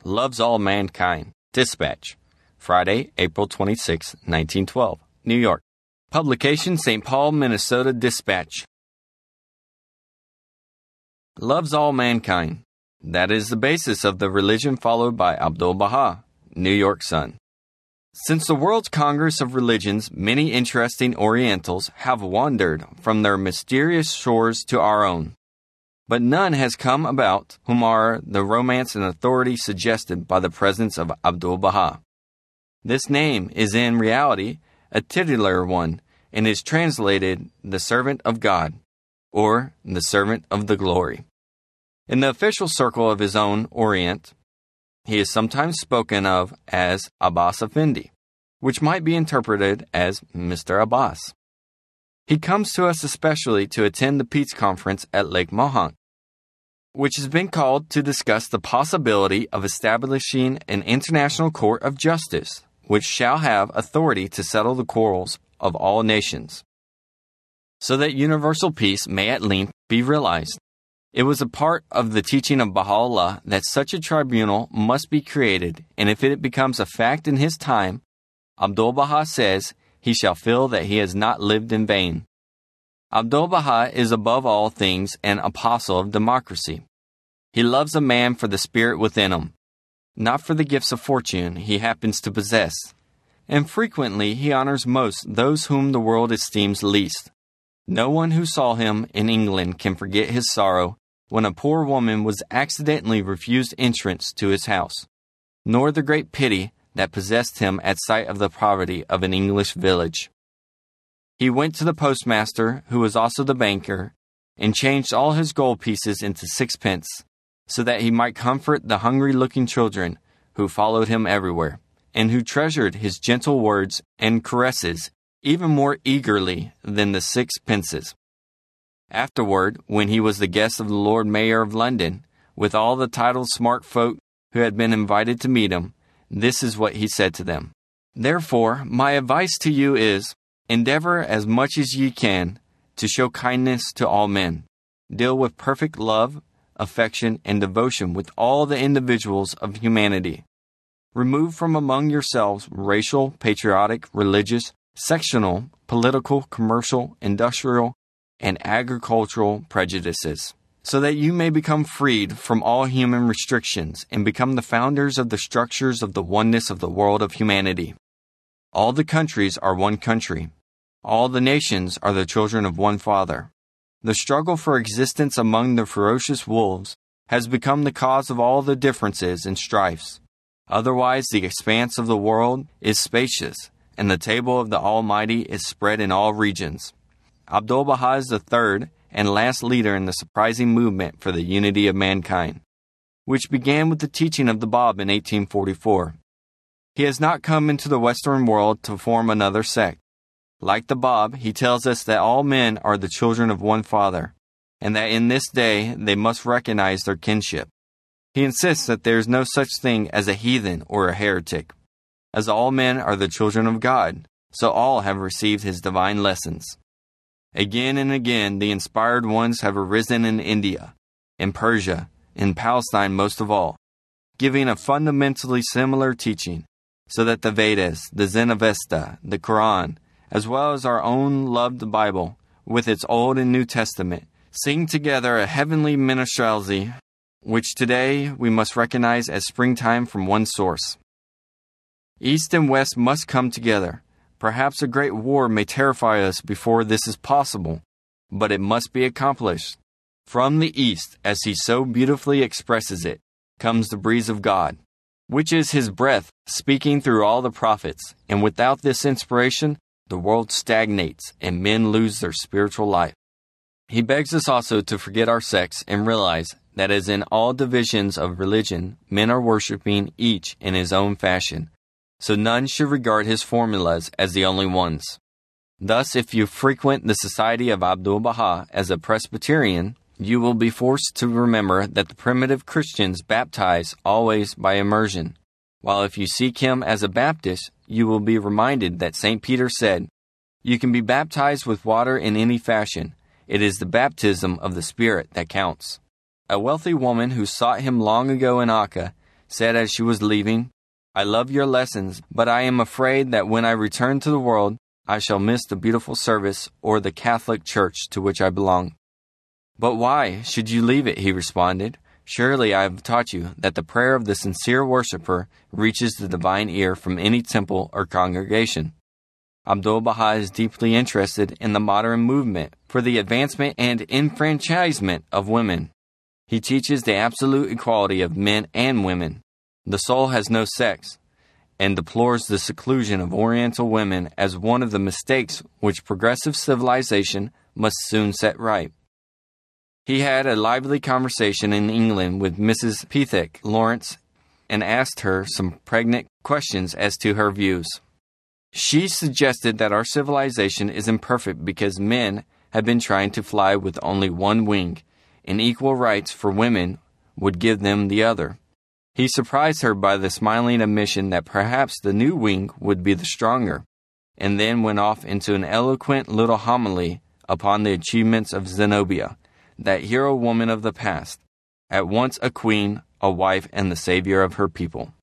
Loves All Mankind. Dispatch. Friday, April 26, 1912. New York. Publication St. Paul, Minnesota Dispatch. Loves all mankind. That is the basis of the religion followed by Abdu'l-Baha. New York Sun. Since the World's Congress of Religions, many interesting Orientals have wandered from their mysterious shores to our own. But none has come about whom are the romance and authority suggested by the presence of Abdu'l-Baha. This name is in reality a titular one and is translated the servant of God, or the servant of the glory. In the official circle of his own Orient, he is sometimes spoken of as Abbas Effendi, which might be interpreted as Mr. Abbas. He comes to us especially to attend the peace conference at Lake Mohonk, which has been called to discuss the possibility of establishing an international court of justice, which shall have authority to settle the quarrels of all nations, so that universal peace may at length be realized. It was a part of the teaching of Baha'u'llah that such a tribunal must be created, and if it becomes a fact in his time, Abdu'l-Baha says he shall feel that he has not lived in vain. Abdu'l-Baha is above all things an apostle of democracy. He loves a man for the spirit within him, not for the gifts of fortune he happens to possess, and frequently he honors most those whom the world esteems least. No one who saw him in England can forget his sorrow when a poor woman was accidentally refused entrance to his house, nor the great pity that possessed him at sight of the poverty of an English village. He went to the postmaster, who was also the banker, and changed all his gold pieces into sixpence, so that he might comfort the hungry-looking children who followed him everywhere, and who treasured his gentle words and caresses even more eagerly than the sixpences. Afterward, when he was the guest of the Lord Mayor of London, with all the titled smart folk who had been invited to meet him, this is what he said to them. Therefore, my advice to you is, endeavor as much as ye can to show kindness to all men. Deal with perfect love, affection, and devotion with all the individuals of humanity. Remove from among yourselves racial, patriotic, religious, sectional, political, commercial, industrial, and agricultural prejudices, so that you may become freed from all human restrictions and become the founders of the structures of the oneness of the world of humanity. All the countries are one country. All the nations are the children of one Father. The struggle for existence among the ferocious wolves has become the cause of all the differences and strifes. Otherwise, the expanse of the world is spacious, and the table of the Almighty is spread in all regions. Abdu'l-Baha is the third and last leader in the surprising movement for the unity of mankind, which began with the teaching of the Bab in 1844. He has not come into the Western world to form another sect. Like the Bab, he tells us that all men are the children of one Father, and that in this day they must recognize their kinship. He insists that there is no such thing as a heathen or a heretic. As all men are the children of God, so all have received his divine lessons. Again and again the inspired ones have arisen in India, in Persia, in Palestine most of all, giving a fundamentally similar teaching, so that the Vedas, the Zenavesta, the Quran, as well as our own loved Bible, with its Old and New Testament, sing together a heavenly minstrelsy, which today we must recognize as springtime from one source. East and West must come together. Perhaps a great war may terrify us before this is possible, but it must be accomplished. From the East, as he so beautifully expresses it, comes the breeze of God, which is his breath speaking through all the prophets, and without this inspiration, the world stagnates and men lose their spiritual life. He begs us also to forget our sects and realize that as in all divisions of religion, men are worshiping each in his own fashion, so none should regard his formulas as the only ones. Thus, if you frequent the society of Abdu'l-Baha as a Presbyterian, you will be forced to remember that the primitive Christians baptize always by immersion, while if you seek him as a Baptist, you will be reminded that St. Peter said, "You can be baptized with water in any fashion. It is the baptism of the Spirit that counts." A wealthy woman who sought him long ago in Akka said as she was leaving, "I love your lessons, but I am afraid that when I return to the world, I shall miss the beautiful service or the Catholic Church to which I belong." "But why should you leave it?" he responded. "Surely I have taught you that the prayer of the sincere worshiper reaches the divine ear from any temple or congregation." Abdu'l-Baha is deeply interested in the modern movement for the advancement and enfranchisement of women. He teaches the absolute equality of men and women. The soul has no sex, and deplores the seclusion of Oriental women as one of the mistakes which progressive civilization must soon set right. He had a lively conversation in England with Mrs. Pethick Lawrence and asked her some pregnant questions as to her views. She suggested that our civilization is imperfect because men have been trying to fly with only one wing, and equal rights for women would give them the other. He surprised her by the smiling admission that perhaps the new wing would be the stronger, and then went off into an eloquent little homily upon the achievements of Zenobia, that hero woman of the past, at once a queen, a wife, and the savior of her people.